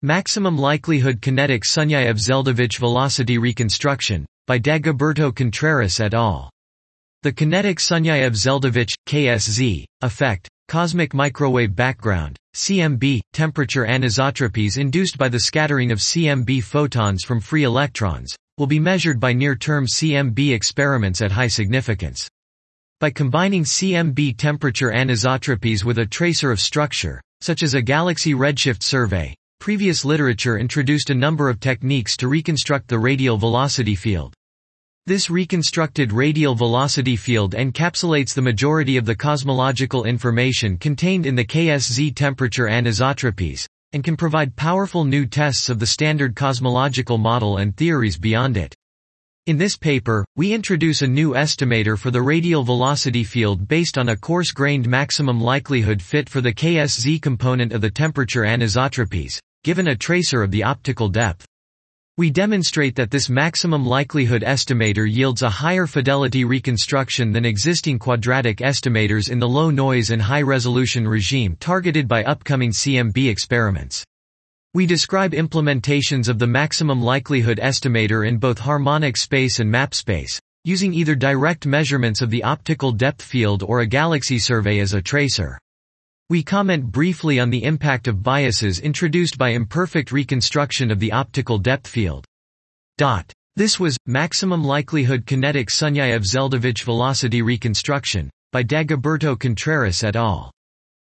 Maximum Likelihood Kinetic Sunyaev-Zeldovich Velocity Reconstruction, by Dagoberto Contreras et al. The kinetic Sunyaev-Zeldovich, KSZ, effect, cosmic microwave background, CMB, temperature anisotropies induced by the scattering of CMB photons from free electrons, will be measured by near-term CMB experiments at high significance. By combining CMB temperature anisotropies with a tracer of structure, such as a galaxy redshift survey, previous literature introduced a number of techniques to reconstruct the radial velocity field. This reconstructed radial velocity field encapsulates the majority of the cosmological information contained in the KSZ temperature anisotropies, and can provide powerful new tests of the standard cosmological model and theories beyond it. In this paper, we introduce a new estimator for the radial velocity field based on a coarse-grained maximum likelihood fit for the KSZ component of the temperature anisotropies, given a tracer of the optical depth. We demonstrate that this maximum likelihood estimator yields a higher fidelity reconstruction than existing quadratic estimators in the low noise and high resolution regime targeted by upcoming CMB experiments. We describe implementations of the maximum likelihood estimator in both harmonic space and map space, using either direct measurements of the optical depth field or a galaxy survey as a tracer. We comment briefly on the impact of biases introduced by imperfect reconstruction of the optical depth field. This was Maximum Likelihood Kinetic Sunyaev-Zeldovich Velocity Reconstruction, by Dagoberto Contreras et al.